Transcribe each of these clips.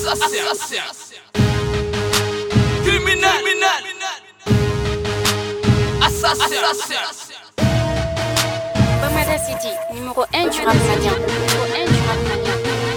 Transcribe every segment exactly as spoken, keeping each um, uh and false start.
assassin, criminel, assassin. Bamada City, numéro un du rap malien. Numéro un du rap malien.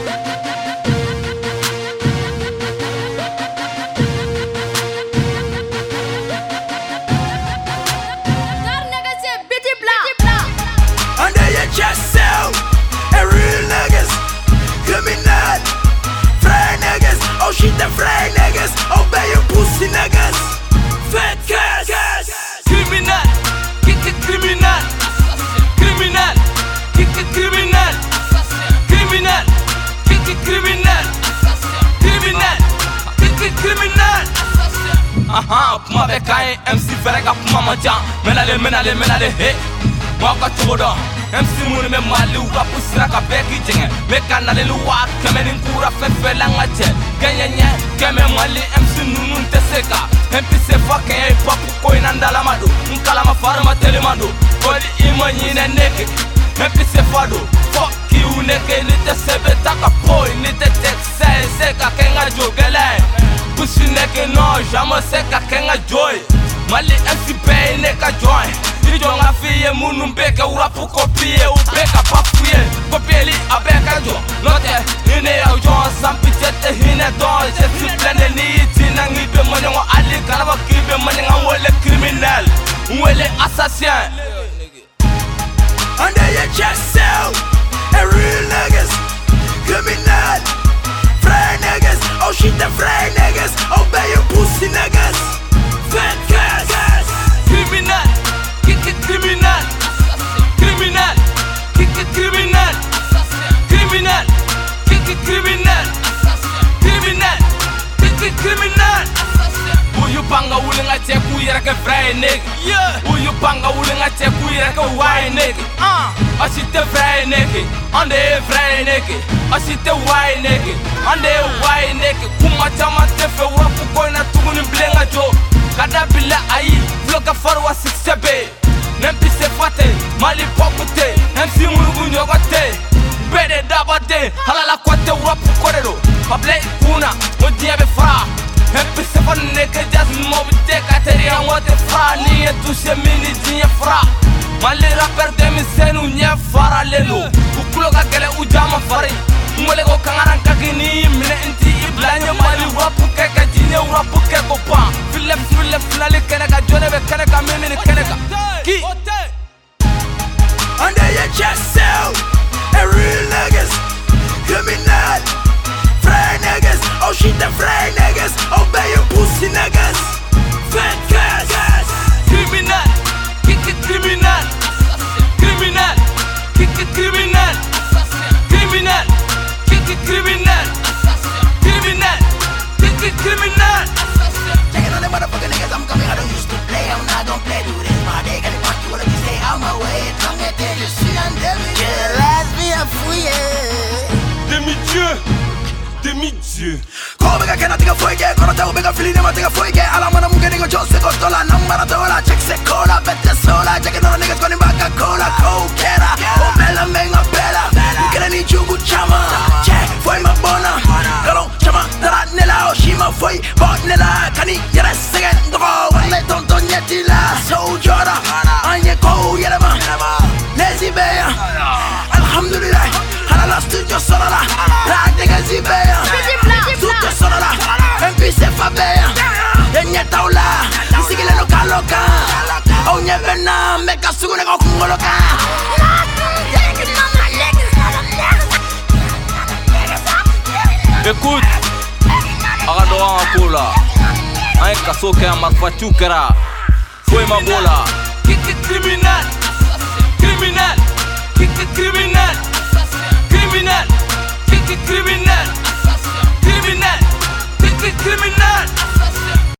Under your chest cell, and real niggas, criminal, fry niggas, oh shit the fry niggas, obey your pussy niggas, fat cats, criminal, kick it criminal, criminal, kick it criminal, criminal, kick it criminal, criminal, kick it criminal. Aha, puma bekaye M C verga puma maja, menale menale menale he. Mwaka chodo M C muni me mali wa pusira ka beki jenge me kanale luwa keme ninkura fefe langa che kenye nye keme mali M C nunun teseka M P C fucking hey papu koi nandala madu nkala mafarma telemando kodi imanyi ne neke M P C fado fuck you neke ni te sebe taka boy ni te tek se seka kenga jogele pusi neke no jama seka kenga joy mali M C pay neka join Jonga fiye munu mbeke urapu kopie ubeka papuye Kopieli abeka jo Note hine ya ujon sampi chete hine don Cheti plene ni iti na ngibe manyongo ali Kalaba kibe manyonga wele criminal Wele assassin Under your chest cell, and real niggas, criminal, fry niggas, oh shit the fry niggas, obey your pussy niggas, fat cats, criminal, kick it criminal, criminal, kick it criminal, criminal, kick it criminal, criminal, kick it criminal. Who you panga willing I take who you're like a fry nigga? Yeah. Who you panga willing I take who you're like a white nigga? Ah. I see the fry nigga, on the fry nigga. I see the white nigga, on the white nigga. Kuma chama tefe wapu koina tuguni blenga jo. Kada bila ai, vloga farwa six sebe. Nempise fate, mali pokute, M C murugu nyogote. Bede dabate, halala kwate wapu korero. Pable kuna, modiabe fra. Nempise fa neke jazz mobite kateri angote fra. Niye touche mini dinye fra. Mali rapper demi senu nye fara lelo. Ukuloga gele ujama fari. Mwele go kangaran kakini mine inti iblanye mali wapu keka jinye wapu keko pa. Philip Philip finale keneka jonebe keneka mimini keneka. Ki. Under your chest cell, and real niggas, criminal, fry niggas, oh shit the fry niggas, obey your pussy niggas, fat cats, criminal, kick it criminal, criminal, kick it criminal, criminal, kick it criminal, criminal, kick it criminal. Checking on the motherfucking niggas, I'm coming, I don't used to play, I'm not gonna play, do this, my day, gotta fuck you, wanna stay out my way, tongue at the je suis un demi-dieu, laisse-moi à fouiller. Demi-dieu, demi-dieu. Kobega kena tiga foige, kono teo bega fili nema tiga foige. Ala mana munge nigo jose kotola, nambara tola, check se cola, bete sola. Checking on the niggas koni baka cola, coquera, o bella menga bella. Kena ni jugu chama, che, foi ma bona. Galon chama, dara nela, oshima foi, bot nela. Kani yere segen, dro, wane tonton yeti la. So jora, anye ko yerema, lazy beya. Alhamdulillah, halala studio solala, rag nigga zibeya. Studio solala, M P C fabeya. Enye taula, isigile loka loka. Oh nye vena, meka sugu nego kungoloka. Écoute, Aradora en cola. Un casso qui a marqué tout kera. Foi ma bola. Kick it criminal, criminal.